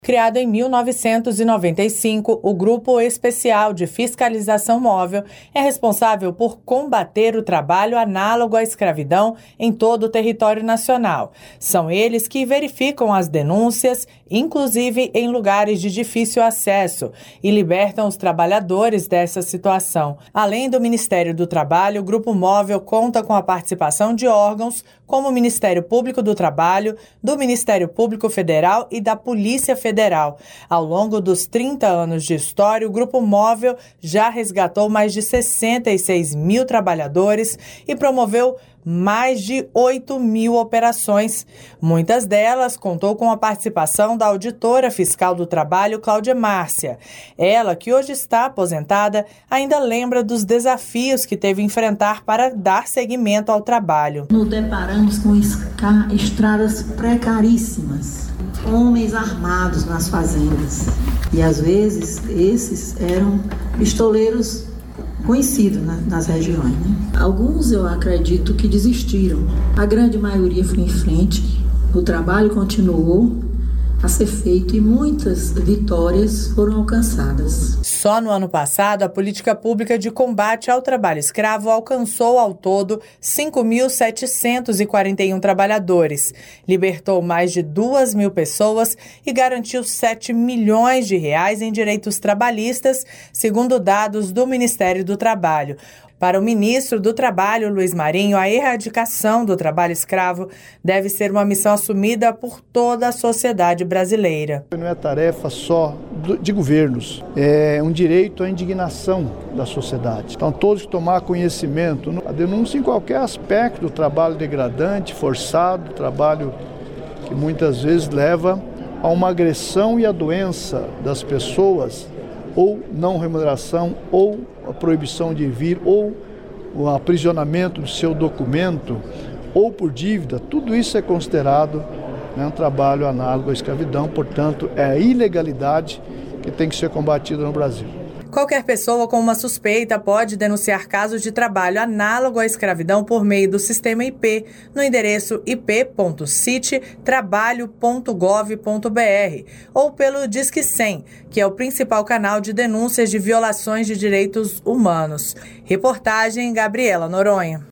Criado em 1995, o Grupo Especial de Fiscalização Móvel é responsável por combater o trabalho análogo à escravidão em todo o território nacional. São eles que verificam as denúncias, inclusive em lugares de difícil acesso, e libertam os trabalhadores dessa situação. Além do Ministério do Trabalho, o Grupo Móvel conta com a participação de órgãos como o Ministério Público do Trabalho, do Ministério Público Federal e da Polícia Federal. Ao longo dos 30 anos de história, o Grupo Móvel já resgatou mais de 66 mil trabalhadores e promoveu mais de 8 mil operações. Muitas delas contou com a participação da auditora fiscal do trabalho, Cláudia Márcia. Ela, que hoje está aposentada, ainda lembra dos desafios que teve enfrentar para dar seguimento ao trabalho. Nos deparamos com estradas precaríssimas, homens armados nas fazendas. E às vezes esses eram pistoleiros conhecidos nas regiões, né? Alguns eu acredito que desistiram. A grande maioria foi em frente. O trabalho continuou a ser feito e muitas vitórias foram alcançadas. Só no ano passado, a política pública de combate ao trabalho escravo alcançou ao todo 5.741 trabalhadores, libertou mais de 2.000 pessoas e garantiu 7 milhões de reais em direitos trabalhistas, segundo dados do Ministério do Trabalho. Para o ministro do Trabalho, Luiz Marinho, a erradicação do trabalho escravo deve ser uma missão assumida por toda a sociedade brasileira. Não é tarefa só de governos, é um direito à indignação da sociedade. Então, todos que tomar conhecimento, a denúncia em qualquer aspecto do trabalho degradante, forçado, trabalho que muitas vezes leva a uma agressão e a doença das pessoas, ou não remuneração, ou a proibição de vir, ou o aprisionamento do seu documento, ou por dívida, tudo isso é considerado um trabalho análogo à escravidão, portanto, é a ilegalidade que tem que ser combatida no Brasil. Qualquer pessoa com uma suspeita pode denunciar casos de trabalho análogo à escravidão por meio do sistema IP, no endereço ip.citetrabalho.gov.br ou pelo Disque 100, que é o principal canal de denúncias de violações de direitos humanos. Reportagem Gabriela Noronha.